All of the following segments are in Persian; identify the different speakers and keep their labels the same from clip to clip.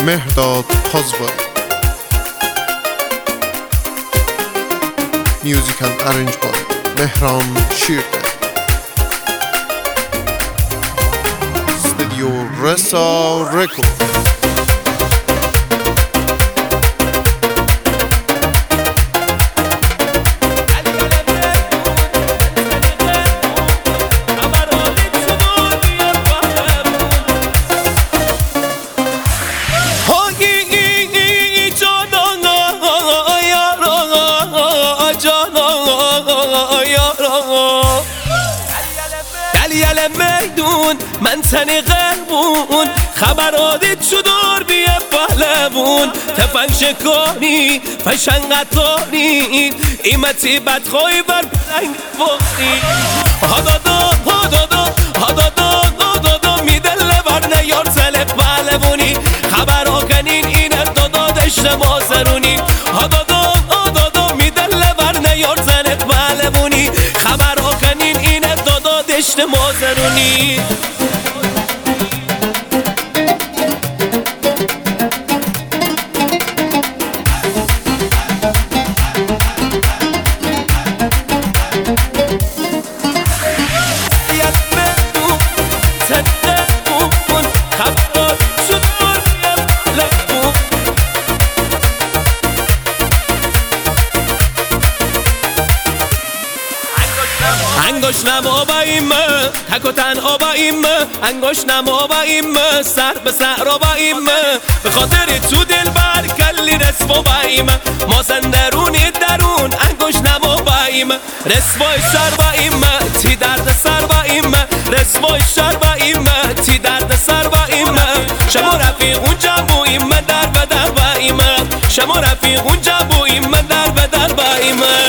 Speaker 1: مهرداد پازباری. Music and arranged by Mehran Shirde. Studio Resa Record.
Speaker 2: دلیل میدون منطقه قربون خبرات چدور بیه پهلوون تفنگ شکاری فشنگ قطاری ایمتی بدخوی بر پلنگ باری هادادا هادادا هادادا هادادا میدل بر نیار تلق پهلوونی خبرها کنین اینه داداد اشتباه زرونی هادادا هادادا میدل بر نیار تلق پهلوونی خبرها کنین اینه داداد اشتباه زرونی انگوش نما با ایمه تک و تنها با ایمه انگوش نما با ایمه سر به صحرا با ایمه به خاطر تو دل بر کلی رسوا با ایمه ما درونی درون انگوش نما با ایمه رسوای شر با ایمه تی درد سر با ایمه رسوای شر با ایمه تی درد سر با ایمه شما رفیق اونجا بو ایمه در بدر با ایمه شما رفیق اونجا بو ایمه در بدر با ایمه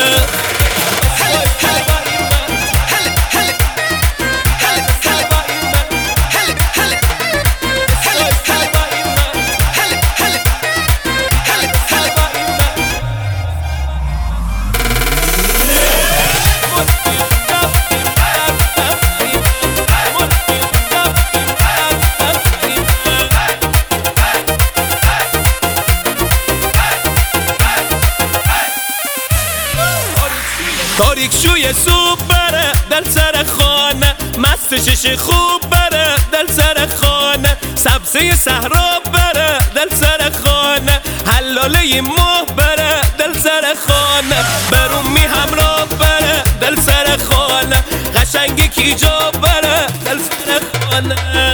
Speaker 2: تاریک شوی صبح بره دل سر خانه مست شش خوب بره دل سر خانه سبزه صحرا بره دل سر خانه حلاله ماه بره دل سر خانه برومی همراه بره دل سر خانه قشنگی کی جا بره دل سر خانه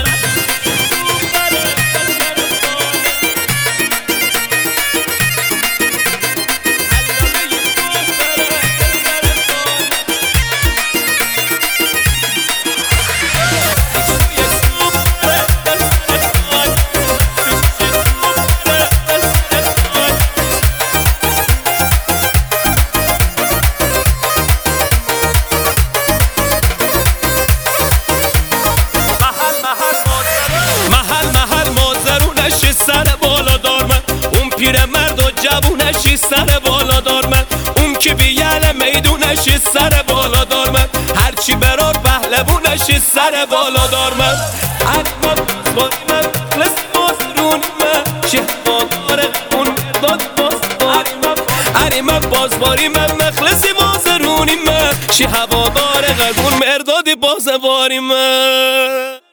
Speaker 2: سر بالا دار من اون پیر مرد و جوونشی سر بالا دار من اون که بیال میدونشی سر بالا دار من هرچی برار پهلوونشی سر بالا دار من حریمم بازباری من مخلص بازرونی من شهوادار اون مرداد بازباری من حریمم بازباری من مخلصی بازرونی من شهوادار اون مرداد بازباری من